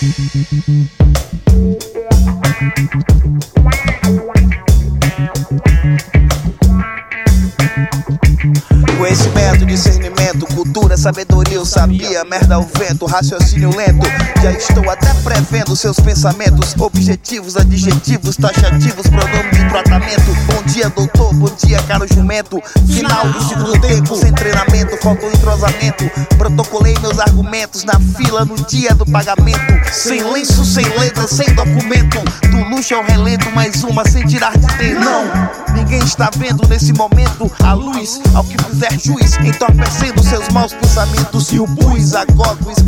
Conhecimento, discernimento, cultura, sabedoria, eu sabia. Merda ao vento, raciocínio lento. Já estou até prevendo seus pensamentos. Objetivos, adjetivos, taxativos, pronome de tratamento. Bom dia, doutor, bom dia, caro jumento. Final do segundo tempo, sem treinamento, faltou entrosamento. Protocolei meus argumentos na fila no dia do pagamento. Sem lenço, sem letra, sem documento. Do luxo ao relento, mais uma sem tirar de dentro. Não, ninguém está vendo nesse momento a luz ao que fizer juiz, entorpecendo seus maus pensamentos. E o bus agora